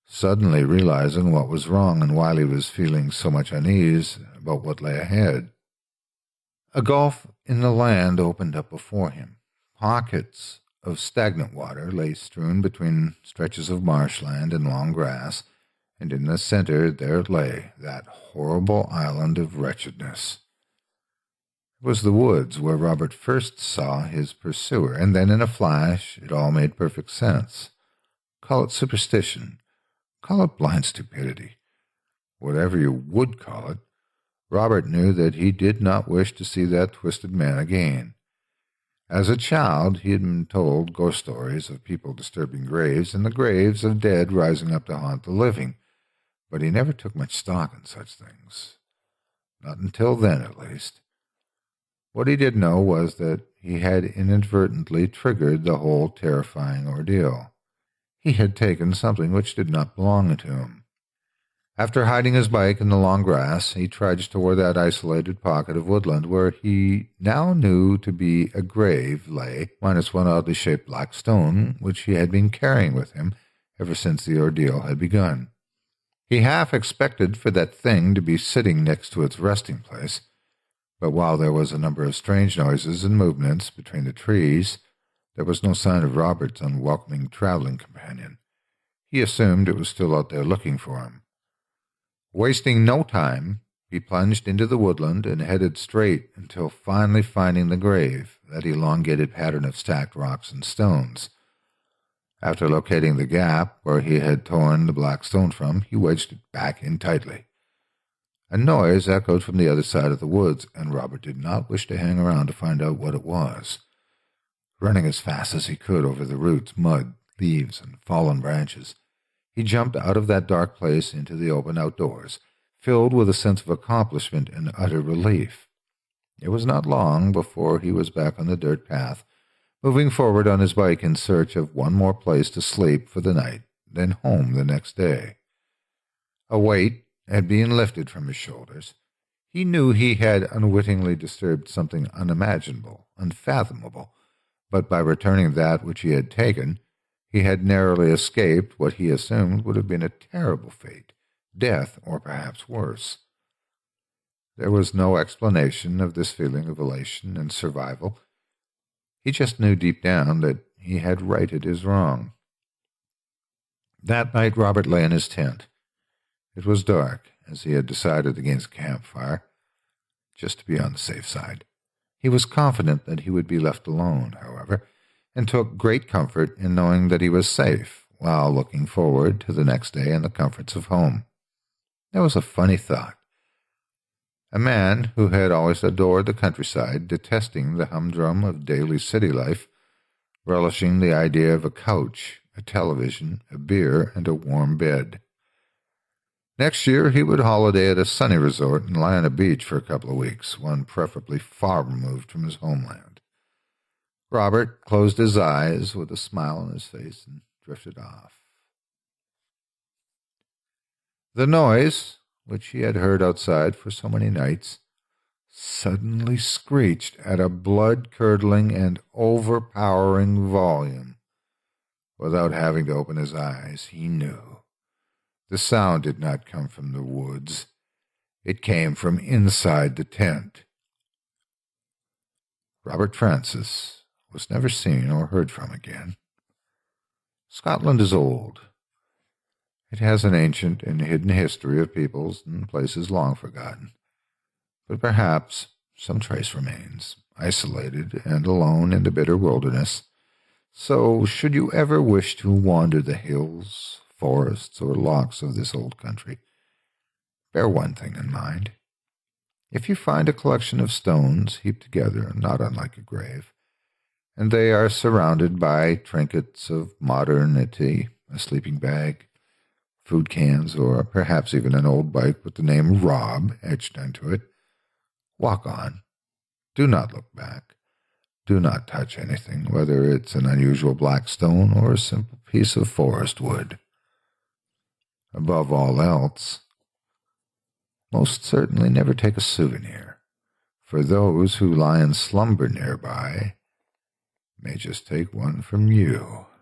suddenly realizing what was wrong and why he was feeling so much unease about what lay ahead. A gulf in the land opened up before him. Pockets of stagnant water lay strewn between stretches of marshland and long grass, and in the center there lay that horrible island of wretchedness. It was the woods where Robert first saw his pursuer, and then in a flash it all made perfect sense. Call it superstition, call it blind stupidity, whatever you would call it, Robert knew that he did not wish to see that twisted man again. As a child, he had been told ghost stories of people disturbing graves and the graves of dead rising up to haunt the living, but he never took much stock in such things. Not until then, at least. What he did know was that he had inadvertently triggered the whole terrifying ordeal. He had taken something which did not belong to him. After hiding his bike in the long grass, he trudged toward that isolated pocket of woodland where he now knew to be a grave lay, minus one oddly shaped black stone which he had been carrying with him ever since the ordeal had begun. He half expected for that thing to be sitting next to its resting place, but while there was a number of strange noises and movements between the trees, there was no sign of Robert's unwelcoming traveling companion. He assumed it was still out there looking for him. Wasting no time, he plunged into the woodland and headed straight until finally finding the grave, that elongated pattern of stacked rocks and stones. After locating the gap where he had torn the black stone from, he wedged it back in tightly. A noise echoed from the other side of the woods, and Robert did not wish to hang around to find out what it was. Running as fast as he could over the roots, mud, leaves, and fallen branches, he jumped out of that dark place into the open outdoors, filled with a sense of accomplishment and utter relief. It was not long before he was back on the dirt path, moving forward on his bike in search of one more place to sleep for the night, then home the next day. A weight had been lifted from his shoulders. He knew he had unwittingly disturbed something unimaginable, unfathomable, but by returning that which he had taken, he had narrowly escaped what he assumed would have been a terrible fate, death, or perhaps worse. There was no explanation of this feeling of elation and survival. He just knew deep down that he had righted his wrong. That night Robert lay in his tent. It was dark, as he had decided against a campfire, just to be on the safe side. He was confident that he would be left alone, however, and took great comfort in knowing that he was safe, while looking forward to the next day and the comforts of home. There was a funny thought. A man who had always adored the countryside, detesting the humdrum of daily city life, relishing the idea of a couch, a television, a beer, and a warm bed. Next year he would holiday at a sunny resort and lie on a beach for a couple of weeks, one preferably far removed from his homeland. Robert closed his eyes with a smile on his face and drifted off. The noise, which he had heard outside for so many nights, suddenly screeched at a blood-curdling and overpowering volume. Without having to open his eyes, he knew. The sound did not come from the woods. It came from inside the tent. Robert Francis was never seen or heard from again. Scotland is old. It has an ancient and hidden history of peoples and places long forgotten. But perhaps some trace remains, isolated and alone in the bitter wilderness. So, should you ever wish to wander the hills, forests, or lochs of this old country, bear one thing in mind. If you find a collection of stones heaped together, not unlike a grave, and they are surrounded by trinkets of modernity, a sleeping bag, food cans, or perhaps even an old bike with the name Rob etched into it, walk on. Do not look back. Do not touch anything, whether it's an unusual black stone or a simple piece of forest wood. Above all else, most certainly never take a souvenir, for those who lie in slumber nearby may just take one from you.